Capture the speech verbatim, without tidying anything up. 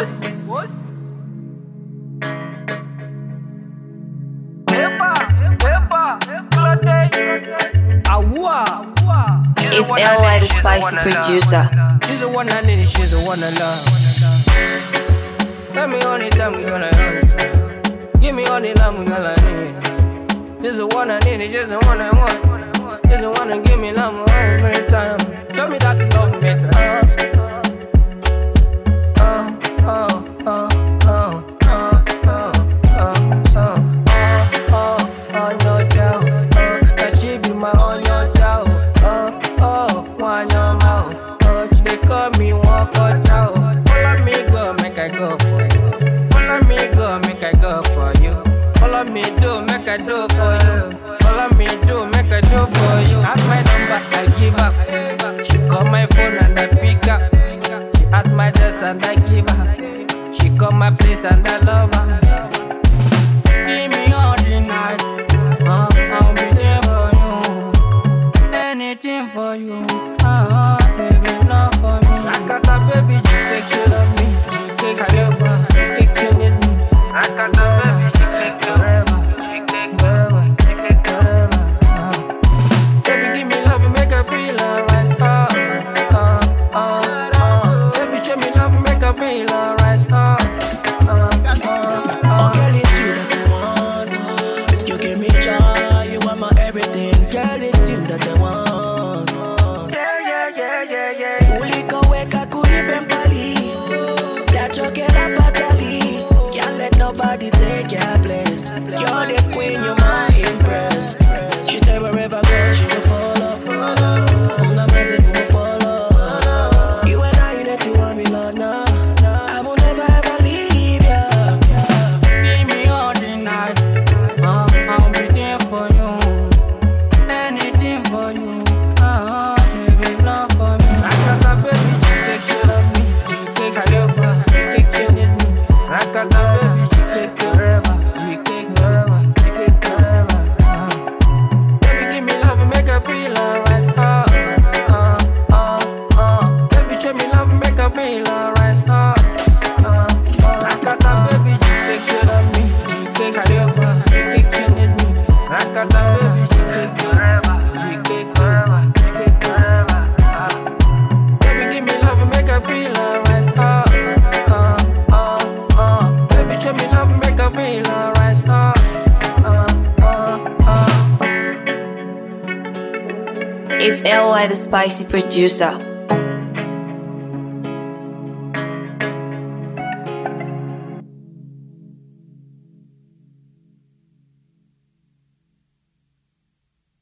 It's L Y the spicy producer. She's the one I need, she's the one I love. Tell me only time we gonna love. Give me all the love we gonna need. She's the one I need, she's the one I want. She's the one that give me love every time. Show me that you love me, uh, oh, oh, oh, oh, oh, oh, oh, oh, oh, oh, no doubt. Oh, that she be my own, no doubt. Oh, oh, one your mouth. Oh, she dey call me walk out. Follow me, go, make I go for you. Follow me, go, make I go for you. Follow me, do, make I do for you. Follow me, do, make I do for you. Ask my number, I give up. She call my phone and I pick up. She ask my address and I give her. She call my place and I love her. Give me all the night, uh, I'll be there for you. Anything for you, uh, baby, love for me. I got that baby, she take care of me. She take care of her, she take care of me. I got that baby, she take care of her. She take care of her, she take care of her. Uh. Baby, give me love and make her feel alright. Uh, uh, uh, uh. Baby, show me love and make her feel alright. Uh, uh, uh, uh. Oh, girl, it's you that I want. You give me joy, you are my everything. Girl, it's you that I want. Yeah, yeah, yeah, yeah, yeah. Ulikoweka kunipempali. That you get up batali. Can't let nobody take your place. You're the queen, you're my impress. She said wherever I go, she will follow. Una message, we will follow. You and I, you that you want me, Lord, no. I will never ever leave ya. Give me all the night, uh, I'll be there for you. Anything for you, uh, baby, love for me. I got that baby, she take care of me. She take care of her, she take care of me. I got that baby, she take care of her. She take care of her, she take care of her. Uh. Baby, give me love and make her feel alright. Uh, uh, uh, uh. Baby, show me love and make her feel alright. Uh, uh, uh. I got that baby, she take care of me. She take care of her, she take care of me. I got that baby, she take care of her. She take care of her, she take care of her. Uh. Baby, give me love and make her feel alright. Uh, uh, uh, uh. Baby, show me love and make her feel alright. Uh, uh, uh, uh. It's L Y the spicy producer.